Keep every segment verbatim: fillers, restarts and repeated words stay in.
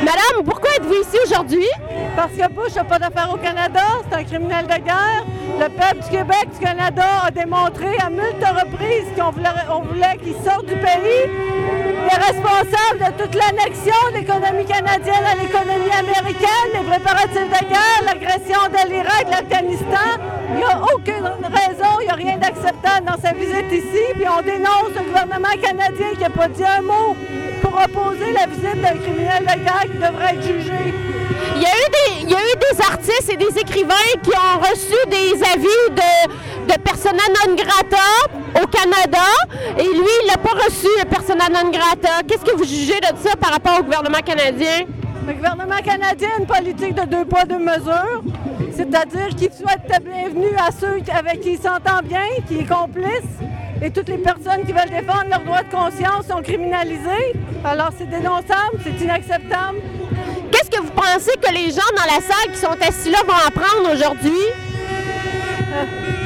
Madame, pourquoi êtes-vous ici aujourd'hui? Parce que Bush n'a pas d'affaires au Canada, c'est un criminel de guerre. Le peuple du Québec, du Canada a démontré à multiples reprises qu'on voulait, on voulait qu'il sorte du pays. Il est responsable de toute l'annexion de l'économie canadienne à l'économie américaine, les préparatifs de guerre, l'agression de l'Irak, de l'Afghanistan. Il n'y a aucune raison, il n'y a rien d'acceptable dans sa visite ici. Puis on dénonce le gouvernement canadien qui n'a pas dit un mot pour opposer la visite d'un criminel de guerre qui devrait être jugé. Il y, a eu des, il y a eu des artistes et des écrivains qui ont reçu des avis de, de persona non grata au Canada et lui, il n'a pas reçu le persona non grata. Qu'est-ce que vous jugez de ça par rapport au gouvernement canadien? Le gouvernement canadien a une politique de deux poids, deux mesures, c'est-à-dire qu'il souhaite la bienvenue à ceux avec qui il s'entend bien, qui est complice, et toutes les personnes qui veulent défendre leurs droits de conscience sont criminalisées. Alors c'est dénonçable, c'est inacceptable. Qu'est-ce que vous pensez que les gens dans la salle qui sont assis là vont apprendre aujourd'hui? Euh,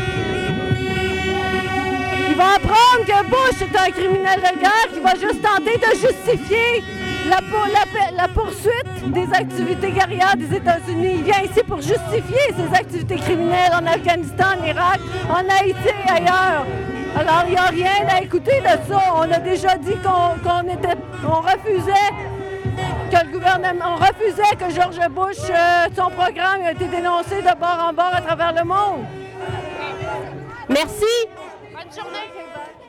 ils vont apprendre que Bush est un criminel de guerre qui va juste tenter de justifier la, la, la poursuite des activités guerrières des États-Unis. Il vient ici pour justifier ses activités criminelles en Afghanistan, en Irak, en Haïti et ailleurs. Alors, il n'y a rien à écouter de ça. On a déjà dit qu'on qu'on était, on refusait que le gouvernement, on refusait que George Bush, euh, son programme a été dénoncé de bord en bord à travers le monde. Merci. Bonne journée.